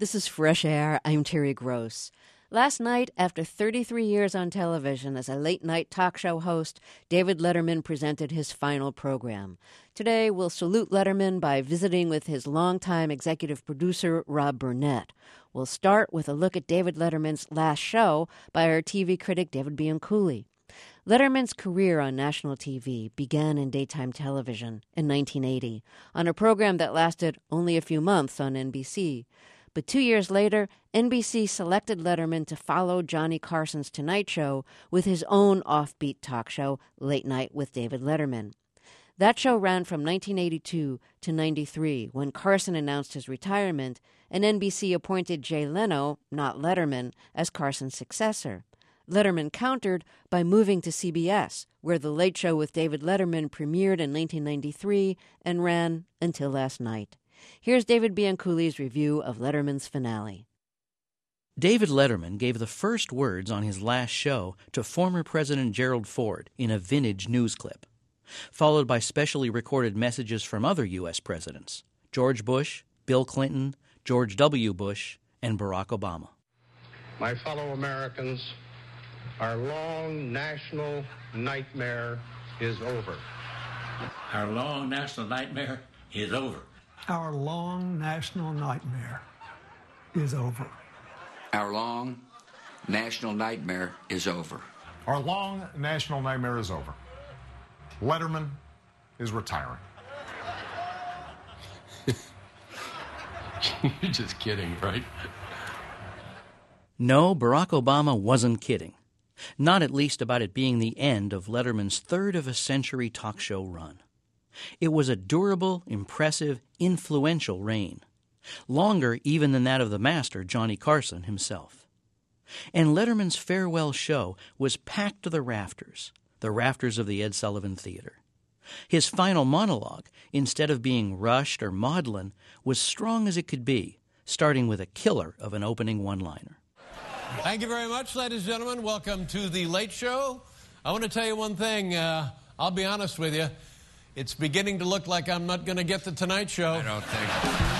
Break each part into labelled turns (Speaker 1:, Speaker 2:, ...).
Speaker 1: This is Fresh Air. I'm Terry Gross. Last night, after 33 years on television as a late-night talk show host, David Letterman presented his final program. Today, we'll salute Letterman by visiting with his longtime executive producer, Rob Burnett. We'll start with a look at David Letterman's last show by our TV critic, David Bianculli. Letterman's career on national TV began in daytime television in 1980 on a program that lasted only a few months on NBC. But 2 years later, NBC selected Letterman to follow Johnny Carson's Tonight Show with his own offbeat talk show, Late Night with David Letterman. That show ran from 1982 to 93 when Carson announced his retirement, and NBC appointed Jay Leno, not Letterman, as Carson's successor. Letterman countered by moving to CBS, where The Late Show with David Letterman premiered in 1993 and ran until last night. Here's David Bianculli's review of Letterman's finale.
Speaker 2: David Letterman gave the first words on his last show to former President Gerald Ford in a vintage news clip, followed by specially recorded messages from other U.S. presidents, George Bush, Bill Clinton, George W. Bush, and Barack Obama.
Speaker 3: My fellow Americans, our long national nightmare is over.
Speaker 4: Our long national nightmare is over.
Speaker 5: Our long national nightmare is over.
Speaker 6: Our long national nightmare is over.
Speaker 7: Our long national nightmare is over. Letterman is retiring.
Speaker 4: You're just kidding, right?
Speaker 2: No, Barack Obama wasn't kidding. Not at least about it being the end of Letterman's third-of-a-century talk show run. It was a durable, impressive, influential reign, longer even than that of the master, Johnny Carson himself. And Letterman's farewell show was packed to the rafters of the Ed Sullivan Theater. His final monologue, instead of being rushed or maudlin, was strong as it could be, starting with a killer of an opening one-liner.
Speaker 8: Thank you very much, ladies and gentlemen. Welcome to The Late Show. I want to tell you one thing. I'll be honest with you. It's beginning to look like I'm not going to get the Tonight Show.
Speaker 4: I don't think.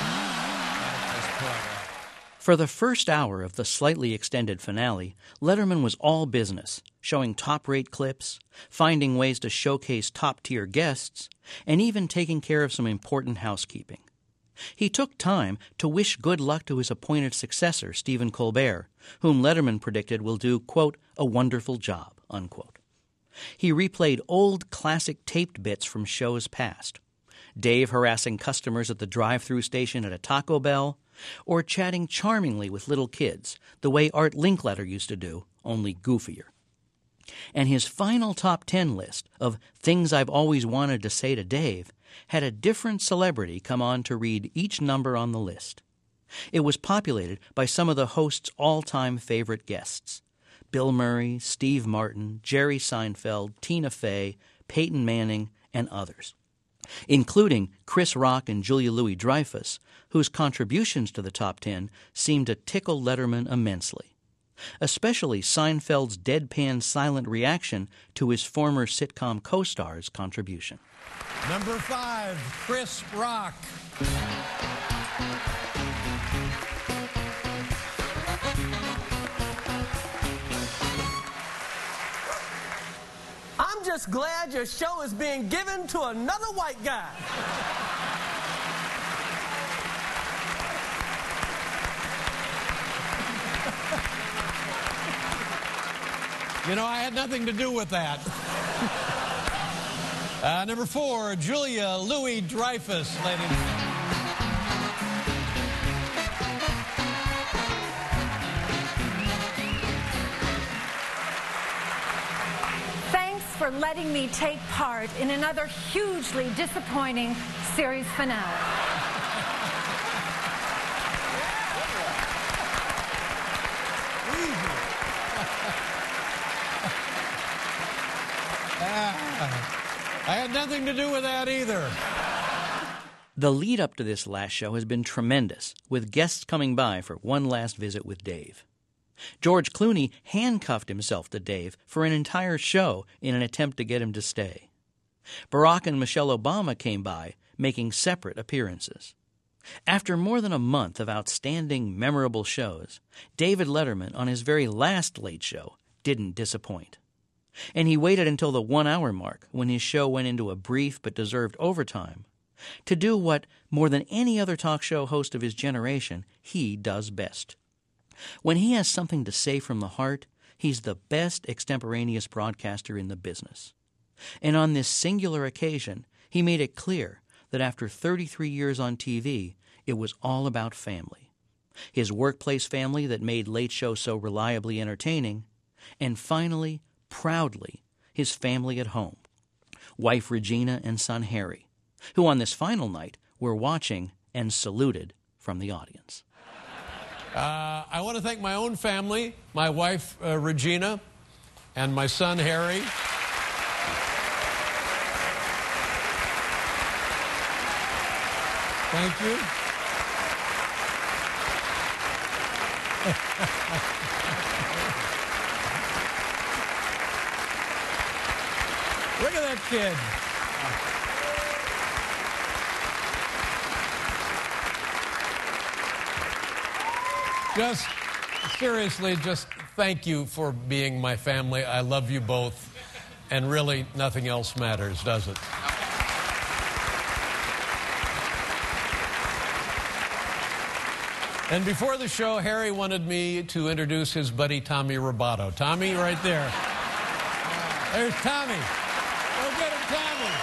Speaker 2: For the first hour of the slightly extended finale, Letterman was all business, showing top-rate clips, finding ways to showcase top-tier guests, and even taking care of some important housekeeping. He took time to wish good luck to his appointed successor, Stephen Colbert, whom Letterman predicted will do, quote, a wonderful job, unquote. He replayed old classic taped bits from shows past, Dave harassing customers at the drive-thru station at a Taco Bell, or chatting charmingly with little kids, the way Art Linkletter used to do, only goofier. And his final top 10 list of things I've always wanted to say to Dave had a different celebrity come on to read each number on the list. It was populated by some of the host's all-time favorite guests: Bill Murray, Steve Martin, Jerry Seinfeld, Tina Fey, Peyton Manning, and others, including Chris Rock and Julia Louis-Dreyfus, whose contributions to the top 10 seemed to tickle Letterman immensely, especially Seinfeld's deadpan silent reaction to his former sitcom co-star's contribution.
Speaker 8: Number 5, Chris Rock.
Speaker 9: I'm just glad your show is being given to another white guy.
Speaker 8: You know, I had nothing to do with that. Number 4, Julia Louis-Dreyfus, ladies.
Speaker 10: Thanks for letting me take part in another hugely disappointing series finale.
Speaker 8: I had nothing to do with that either.
Speaker 2: The lead up to this last show has been tremendous, with guests coming by for one last visit with Dave. George Clooney handcuffed himself to Dave for an entire show in an attempt to get him to stay. Barack and Michelle Obama came by, making separate appearances. After more than a month of outstanding, memorable shows, David Letterman, on his very last Late Show, didn't disappoint. And he waited until the 1-hour mark, when his show went into a brief but deserved overtime, to do what, more than any other talk show host of his generation, he does best. When he has something to say from the heart, he's the best extemporaneous broadcaster in the business. And on this singular occasion, he made it clear that after 33 years on TV, it was all about family. His workplace family that made Late Show so reliably entertaining, and finally, proudly, his family at home, wife Regina and son Harry, who on this final night were watching and saluted from the audience.
Speaker 8: I want to thank my own family, my wife Regina, and my son Harry. Thank you. Look at that kid. Just seriously, just thank you for being my family. I love you both. And really, nothing else matters, does it? And before the show, Harry wanted me to introduce his buddy Tommy Roboto. Tommy, right there. There's Tommy. Go get him, Tommy.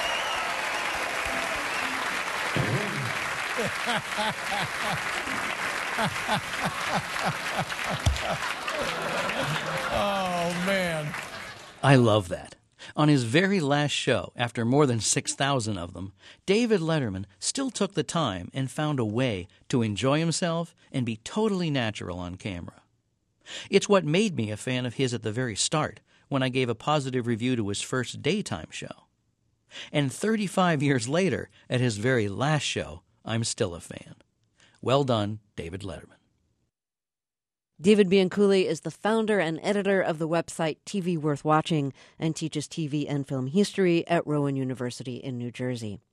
Speaker 8: Oh, man.
Speaker 2: I love that. On his very last show, after more than 6,000 of them, David Letterman still took the time and found a way to enjoy himself and be totally natural on camera. It's what made me a fan of his at the very start, when I gave a positive review to his first daytime show. And 35 years later, at his very last show, I'm still a fan. Well done, David Letterman.
Speaker 1: David Bianculli is the founder and editor of the website TV Worth Watching and teaches TV and film history at Rowan University in New Jersey.